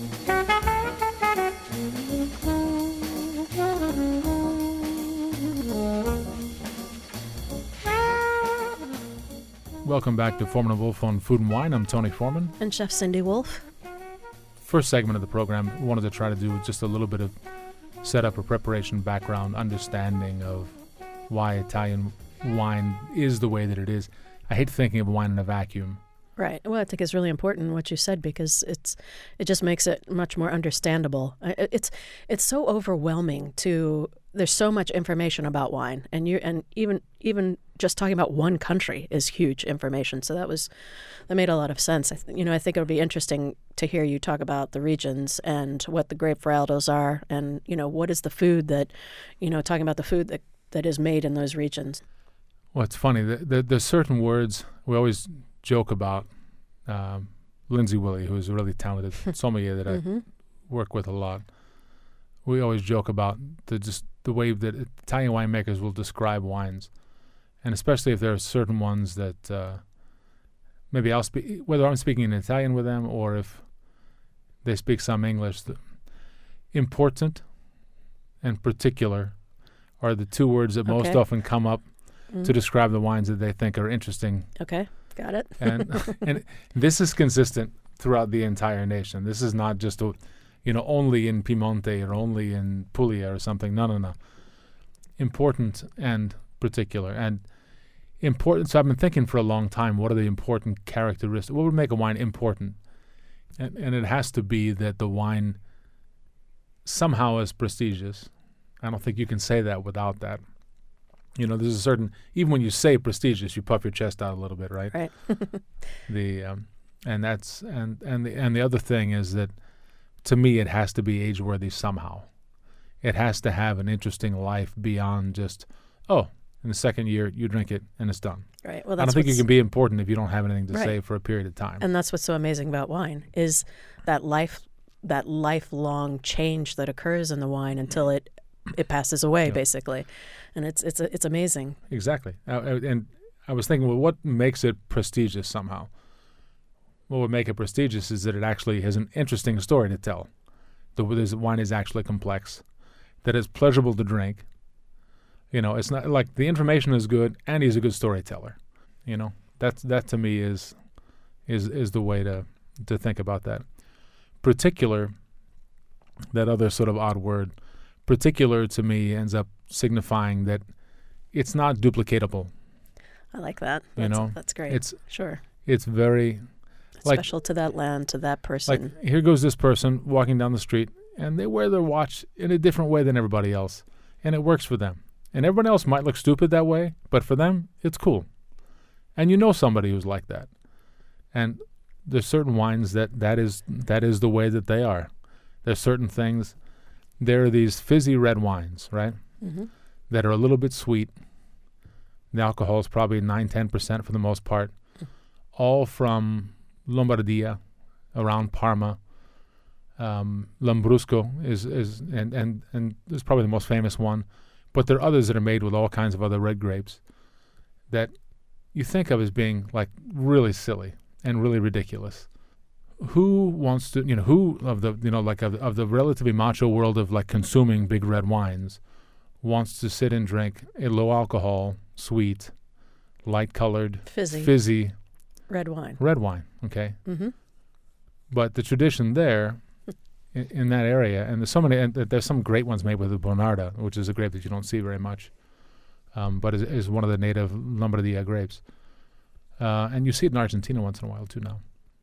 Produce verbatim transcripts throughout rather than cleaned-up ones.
Welcome back to Foreman and Wolf on Food and Wine. I'm Tony Foreman. And Chef Cindy Wolf. First segment of the program, we wanted to try to do just a little bit of setup or preparation, background, understanding of why Italian wine is the way that it is. I hate thinking of wine in a vacuum. Right. Well, I think it's really important what you said, because it's it just makes it much more understandable. It's it's so overwhelming to there's so much information about wine, and you and even even just talking about one country is huge information. So that was that made a lot of sense. I th- you know, I think it would be interesting to hear you talk about the regions and what the grape varietals are, and you know, what is the food that, you know, talking about the food that, that is made in those regions. Well, it's funny. The, the, there's certain words we always joke about. Um, Lindsay Willie, who is a really talented sommelier that mm-hmm. I work with a lot, we always joke about the just the way that Italian winemakers will describe wines, and especially if there are certain ones that uh, maybe I'll speak, whether I'm speaking in Italian with them or if they speak some English. The important and particular are the two words that okay. most often come up mm-hmm. to describe the wines that they think are interesting. Okay. Got it. and and this is consistent throughout the entire nation. This is not just, a, you know, only in Piemonte or only in Puglia or something. No, no, no. Important and particular. And important. So I've been thinking for a long time, what are the important characteristics? What would make a wine important? And, and it has to be that the wine somehow is prestigious. I don't think you can say that without that. You know, there's a certain, even when you say prestigious, you puff your chest out a little bit, right? Right. the um, and that's and and the and the other thing is that, to me, it has to be age-worthy somehow. It has to have an interesting life beyond just, oh, in the second year you drink it and it's done. Right. Well, that's I don't think you can be important if you don't have anything to right. say for a period of time. And that's what's so amazing about wine is that life, that lifelong change that occurs in the wine until it it passes away, yeah. basically. And it's it's it's amazing. Exactly. Uh, and I was thinking, well, what makes it prestigious somehow? What would make it prestigious is that it actually has an interesting story to tell. The, the wine is actually complex, that it's pleasurable to drink. You know, it's not like the information is good and he's a good storyteller. You know, that's that to me is is is the way to to think about that. Particular, that other sort of odd word, particular to me ends up signifying that it's not duplicatable. I like that. You that's, know, that's great. It's sure. It's very like, special to that land, to that person. Like here goes this person walking down the street, and they wear their watch in a different way than everybody else, and it works for them. And everyone else might look stupid that way, but for them, it's cool. And you know somebody who's like that. And there's certain wines that that is that is the way that they are. There's certain things. There are these fizzy red wines, right? Mm-hmm. That are a little bit sweet. The alcohol is probably nine, ten percent for the most part. All from Lombardia, around Parma. Um, Lambrusco is, is and, and, and is probably the most famous one. But there are others that are made with all kinds of other red grapes that you think of as being like really silly and really ridiculous. Who wants to, you know, who of the, you know, like of, of the relatively macho world of like consuming big red wines wants to sit and drink a low alcohol, sweet, light colored, fizzy, fizzy red wine? Red wine, okay. Mm-hmm. But the tradition there in, in that area, and there's so many, and there's some great ones made with the Bonarda, which is a grape that you don't see very much, um, but is, is one of the native Lombardia grapes. Uh, and you see it in Argentina once in a while too now.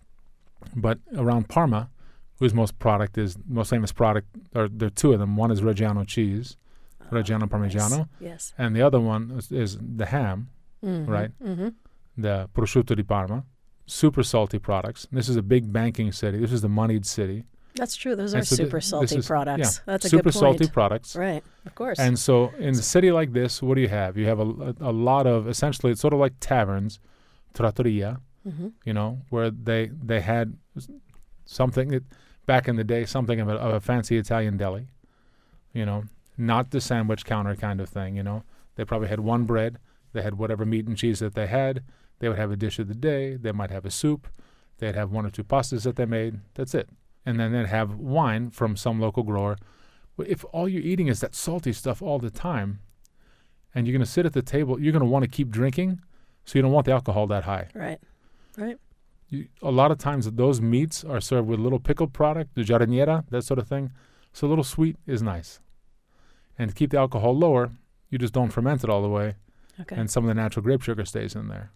But around Parma, whose most product is most famous product, or there are two of them. One is Reggiano cheese, oh, Reggiano Parmigiano, nice. Yes, and the other one is, is the ham, mm-hmm. right? Mm-hmm. The prosciutto di Parma, super salty products. This is a big banking city. This is the moneyed city. That's true. Those and are so super th- salty is, products. Yeah, That's a super good point. salty products, right? Of course. And so in a city like this, what do you have? You have a, a, a lot of essentially it's sort of like taverns, trattoria, mm-hmm. you know, where they they had something that back in the day, something of a, of a fancy Italian deli, you know, not the sandwich counter kind of thing, you know. They probably had one bread. They had whatever meat and cheese that they had. They would have a dish of the day. They might have a soup. They'd have one or two pastas that they made. That's it. and then they'd have wine from some local grower. Well, if all you're eating is that salty stuff all the time, and you're going to sit at the table, you're going to want to keep drinking, so you don't want the alcohol that high. Right. Right. You, a lot of times those meats are served with a little pickled product, the jardiniera, that sort of thing. So a little sweet is nice. And to keep the alcohol lower, you just don't ferment it all the way, Okay. and some of the natural grape sugar stays in there.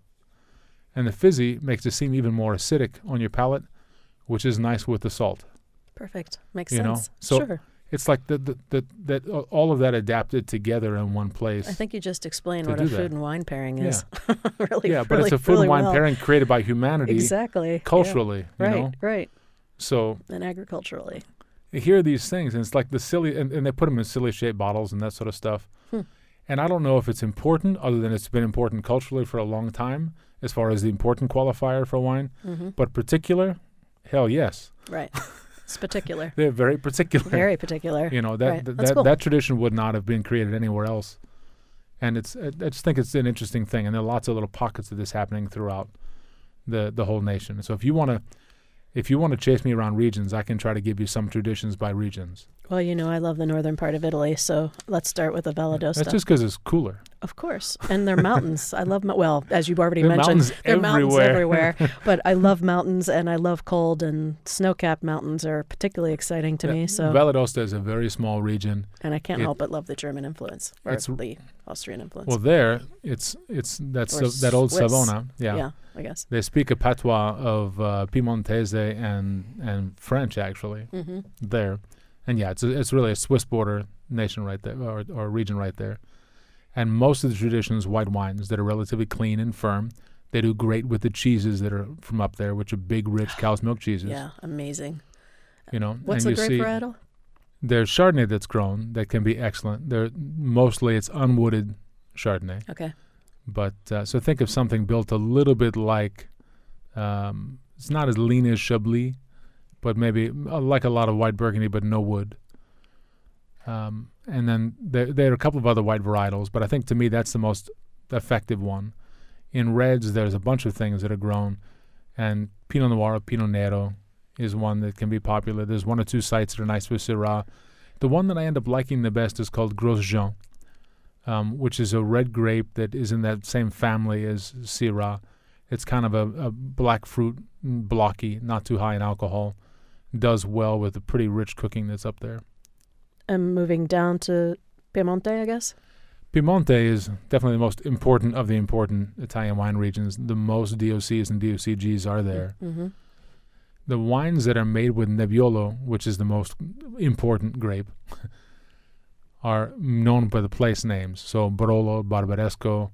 And the fizzy makes it seem even more acidic on your palate, which is nice with the salt. Perfect. Makes You know, sense. so- Sure. It's like the, the, the, that uh, all of that adapted together in one place. I think you just explained to what a do food that. and wine pairing Yeah. is. really, yeah, but really, it's a food really and wine well. pairing created by humanity Exactly. Yeah. culturally. You Right. know? Right. So And agriculturally. you hear these things, and it's like the silly, and, and they put them in silly shaped bottles and that sort of stuff. Hmm. And I don't know if it's important, other than it's been important culturally for a long time, as far as the important qualifier for wine. Mm-hmm. But particular, hell yes, Right. It's particular. they're very particular. Very particular. You know that Right. th- That's that cool. that tradition would not have been created anywhere else. And it's I I just think it's an interesting thing, and there are lots of little pockets of this happening throughout the the whole nation. So if you want to. If you want to chase me around regions, I can try to give you some traditions by regions. Well, you know, I love the northern part of Italy, so let's start with the Valadosta. That's just because it's cooler. Of course. And they're mountains. I love, mo- well, as you've already There are mentioned, mountains there are mountains everywhere. everywhere. But I love mountains, and I love cold, and snow-capped mountains are particularly exciting to Yeah, me. So, Valadosta is a very small region. and I can't it- help but love the German influence, or it's- the Austrian influence. Well, there it's it's that's Or that old Swiss. Savona. Yeah. yeah, I guess. They speak a patois of uh, Piemontese and and French actually Mm-hmm. there, and yeah, it's a, it's really a Swiss border nation right there, or or region right there. And most of the traditions, white wines that are relatively clean and firm. They do great with the cheeses that are from up there, which are big, rich cow's milk cheeses. Yeah, amazing. You know, What's and the you grape see varietal? there's Chardonnay that's grown that can be excellent. They're mostly it's unwooded Chardonnay. Okay. But uh, so think of something built a little bit like, um, it's not as lean as Chablis, but maybe uh, like a lot of white Burgundy, but no wood. Um, and then there, there are a couple of other white varietals, but I think to me that's the most effective one. In reds, there's a bunch of things that are grown, and Pinot Noir, Pinot Nero is one that can be popular. There's one or two sites that are nice for Syrah. The one that I end up liking the best is called Gros Jean, um, which is a red grape that is in that same family as Syrah. It's kind of a, a black fruit, mm, blocky, not too high in alcohol. Does well with the pretty rich cooking that's up there. I'm moving down to Piemonte, I guess. Piemonte is definitely the most important of the important Italian wine regions. The most D O Cs and D O C Gs are there. Mm-hmm. The wines that are made with Nebbiolo, which is the most important grape, are known by the place names. So Barolo, Barbaresco,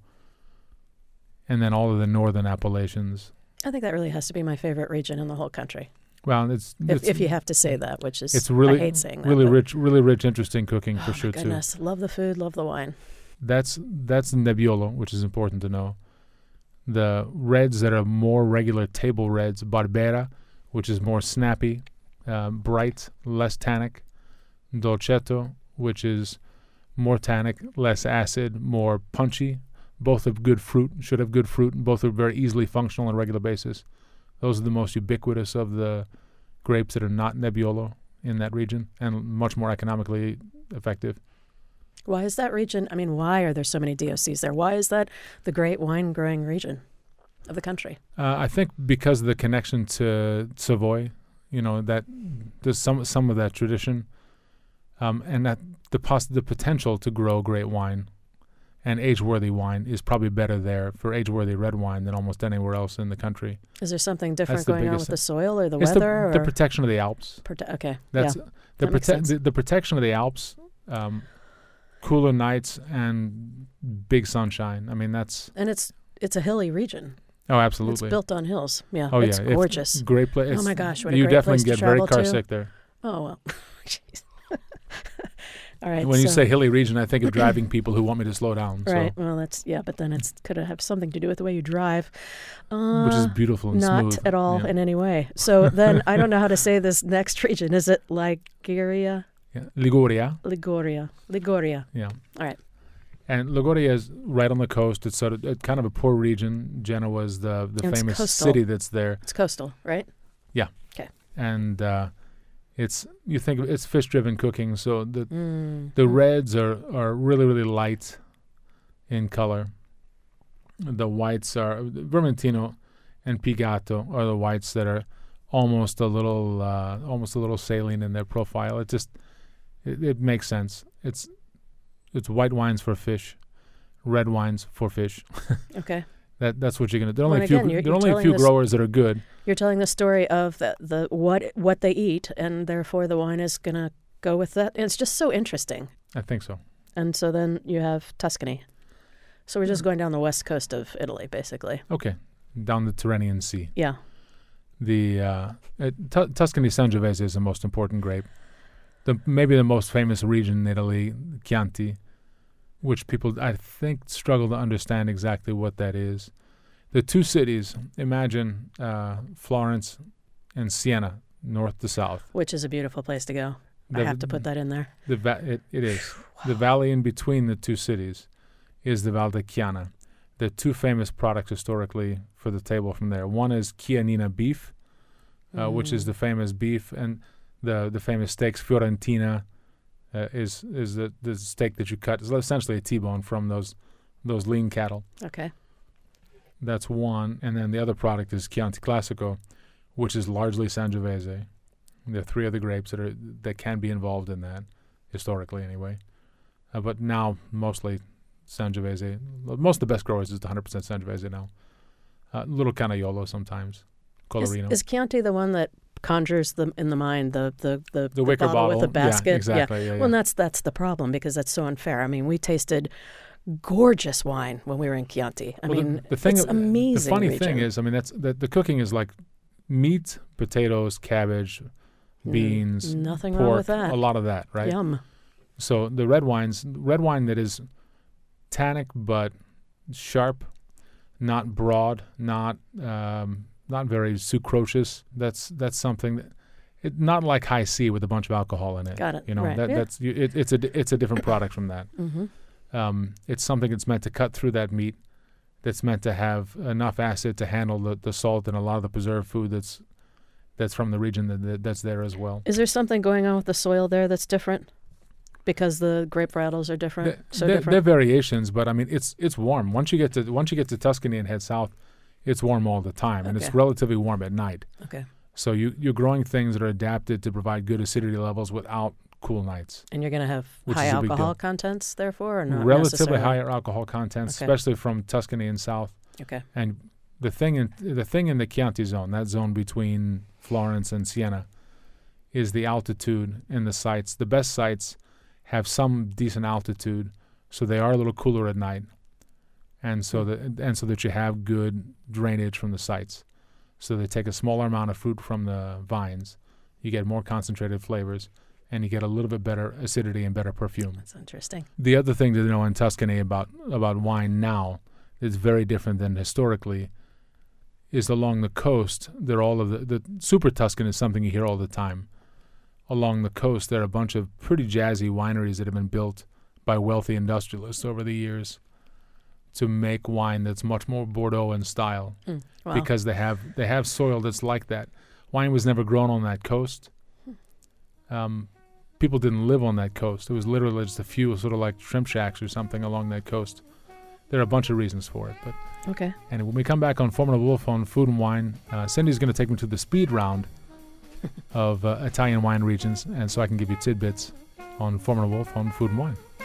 and then all of the northern appellations. I think that really has to be my favorite region in the whole country. Well, it's If, it's, if you have to say that, which is, it's really I hate saying that. really but- rich, really rich, interesting cooking for oh sure my goodness, love the food, love the wine. too. That's that's Nebbiolo, which is important to know. The reds that are more regular table reds, Barbera, which is more snappy, uh, bright, less tannic. Dolcetto, which is more tannic, less acid, more punchy. Both have good fruit, should have good fruit, and both are very easily functional on a regular basis. Those are the most ubiquitous of the grapes that are not Nebbiolo in that region, and much more economically effective. Why is that region? I mean, why are there so many D O Cs there? Why is that the great wine growing region of the country? Uh, I think because of the connection to Savoy, you know, that there's some some of that tradition, um, and that the poss- the potential to grow great wine and age-worthy wine is probably better there for age-worthy red wine than almost anywhere else in the country. Is there something different That's the going on biggest with the thing. soil or the It's weather? the, the or protection of the Alps. prote- okay, That's yeah, the, that makes prote- sense. the the protection of the Alps, um, cooler nights and big sunshine. I mean, that's and it's it's a hilly region. oh, It's absolutely. built on hills. Yeah, oh it's yeah, If- gorgeous. great place. Oh my gosh, what a you great definitely place to get very travel car to. sick there. Oh well, jeez. All right. When you so- say hilly region, I think of driving people who want me to slow down. right, So, well that's yeah, but then it's could have something to do with the way you drive, uh, which is beautiful and not smooth. at all Yeah. in any way. So then I don't know how to say this next region. Is it Liguria? Yeah. Liguria. Liguria. Liguria. Yeah. All right. And Liguria is right on the coast. It's sort of uh, kind of a poor region. Genoa is the the And it's famous coastal. city that's there, It's coastal, right? and uh, It's you think of, it's fish-driven cooking, so the Mm. the reds are, are really really light in color. The whites are Vermentino and Pigatto are the whites that are almost a little uh, almost a little saline in their profile. It just it, it makes sense. It's it's white wines for fish, red wines for fish. Okay. That that's what you're gonna. There are Well, only a few. again, you're- there are you're only a few telling this- growers that are good. You're telling the story of the, the what what they eat, and therefore the wine is gonna go with that. It's just so interesting. I think so. And so then you have Tuscany. So we're just Hmm. going down the west coast of Italy, basically. Okay, down the Tyrrhenian Sea. Yeah. The uh, uh, Tu- Tuscany Sangiovese is the most important grape. The maybe the most famous region in Italy, Chianti, which people I think struggle to understand exactly what that is. The two cities, imagine uh, Florence and Siena, north to south. Which is a beautiful place to go. I The- have to put that in there. The va- it, it is. The valley in between the two cities is the Val di Chiana. There are two famous products historically for the table from there. One is Chianina beef, uh, which is Mm. the famous beef, and the the famous steaks. Fiorentina uh, is is the, the steak that you cut. It's essentially a T-bone from those those lean cattle. Okay. That's one. And then the other product is Chianti Classico, which is largely Sangiovese. There are three other grapes that are that can be involved in that, historically anyway. Uh, but now mostly Sangiovese. Most of the best growers is one hundred percent Sangiovese now. A uh, little Canaiolo sometimes. Is, Colorino. is Chianti the one that conjures the in the mind the the the, the wicker bottle, bottle with the basket? Yeah, exactly. Yeah. Yeah, Well, and that's that's the problem because that's so unfair. I mean, we tasted gorgeous wine when we were in Chianti. I Well, the- mean, the, thing, it's uh, amazing. The funny region. thing is, I mean, that's the, the cooking is like meat, potatoes, cabbage, Mm, beans, nothing pork, wrong with that. a lot of that, right? Yum. So the red wines, red wine that is tannic but sharp, not broad, not um, not very sucrocious. That's that's something that it not like high C with a bunch of alcohol in it. Got it. You know, Right. that Yeah. that's you- it, it's a it's a different product from that. Mm-hmm. Um, it's something that's meant to cut through that meat. That's meant to have enough acid to handle the, the salt and a lot of the preserved food that's that's from the region that, that that's there as well. Is there something going on with the soil there that's different? Because the grape varietals are different, Th- so there, different. there are variations, but I mean it's it's warm. Once you get to once you get to Tuscany and head south, it's warm all the time, and it's Okay. relatively warm at night. Okay. So you you're growing things that are adapted to provide good acidity levels without cool nights. And you're going to have Which high is a big alcohol deal. contents, therefore, or not Relatively necessarily? higher alcohol contents, Okay. especially from Tuscany and south. Okay. And the thing in the thing in the Chianti zone, that zone between Florence and Siena, is the altitude and the sites. The best sites have some decent altitude, so they are a little cooler at night, and so that and so that you have good drainage from the sites. So they take a smaller amount of fruit from the vines, you get more concentrated flavors, and you get a little bit better acidity and better perfume. That's interesting. The other thing to know in Tuscany about about wine now is very different than historically. Is along the coast, there are all of the, the super Tuscan is something you hear all the time. Along the coast, there are a bunch of pretty jazzy wineries that have been built by wealthy industrialists over the years to make wine that's much more Bordeaux in style Mm. Wow. because they have they have soil that's like that. Wine was never grown on that coast. Um, people didn't live on that coast. It was literally just a few sort of like shrimp shacks or something along that coast. There are a bunch of reasons for it, but. Okay. And when we come back on Formula Wolf on Food and Wine, uh, Cindy's going to take me to the speed round of uh, Italian wine regions, and so I can give you tidbits on Formula Wolf on Food and Wine.